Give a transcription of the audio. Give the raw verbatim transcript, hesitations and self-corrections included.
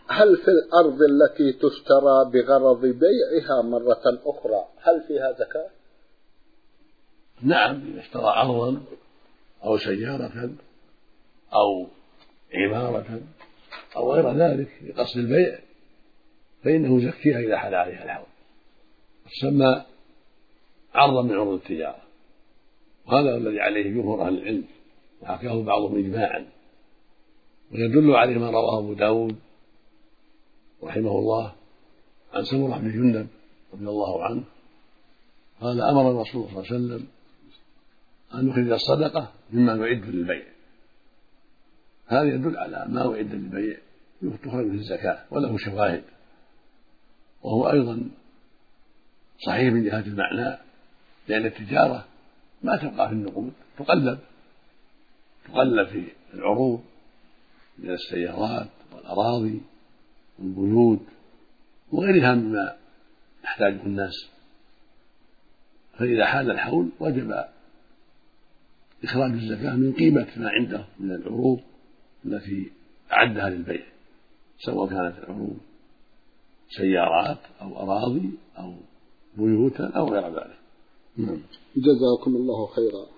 هل في الأرض التي تشترى بغرض بيعها مرة أخرى هل فيها زكاة؟ نعم، إذا اشترى أرضا أو سيارة أو عمارة أو غير ذلك لقصد البيع فإنه يزكيها إذا حال عليها الحول، تسمى عرضا من عروض التجارة. وهذا الذي عليه جمهور أهل العلم وحكاه بعضهم إجماعا، ويدل عليه ما رواه أبو داود رحمه الله عن سمرة بن جندب رضي الله عنه قال أمر الرسول صلى الله عليه وسلم أن نخرج الصدقة مما نعد للبيع. هذا يدل على ما أعد للبيع تخرج من الزكاة وله شواهد، وهو أيضا صحيح من جهة المعنى، لأن التجارة ما تبقى في النقود، تقلب تقلب في العروض من السيارات والأراضي والبيوت وغيرها مما يحتاجه الناس. فإذا حال الحول وجب إخراج الزكاة من قيمة ما عنده من العروض التي أعدها للبيع، سواء كانت العروض سيارات أو أراضي أو بيوتا أو غير ذلك. جزاكم الله خيرا.